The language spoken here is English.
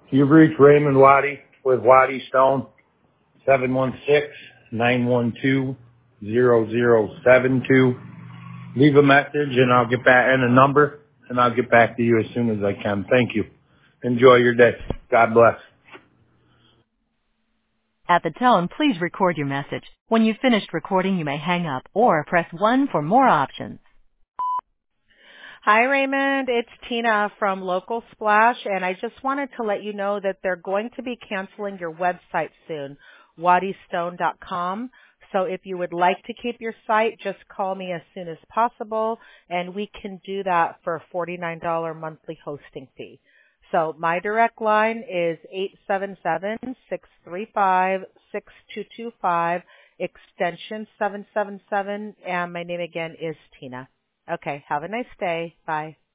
You've reached Raymond Waddy with Waddy Stone, 716-912-0072. Leave a message and I'll get back, and a number, and I'll get back to you as soon as I can. Thank you. Enjoy your day. God bless. At the tone, please record your message. When you've finished recording, you may hang up or press 1 for more options. Hi, Raymond. It's Tina from Local Splash, and I just wanted to let you know that they're going to be canceling your website soon, waddystone.com. So if you would like to keep your site, just call me as soon as possible, and we can do that for a $49 monthly hosting fee. So my direct line is 877-635-6225, extension 777, and my name again is Tina. Okay, have a nice day. Bye.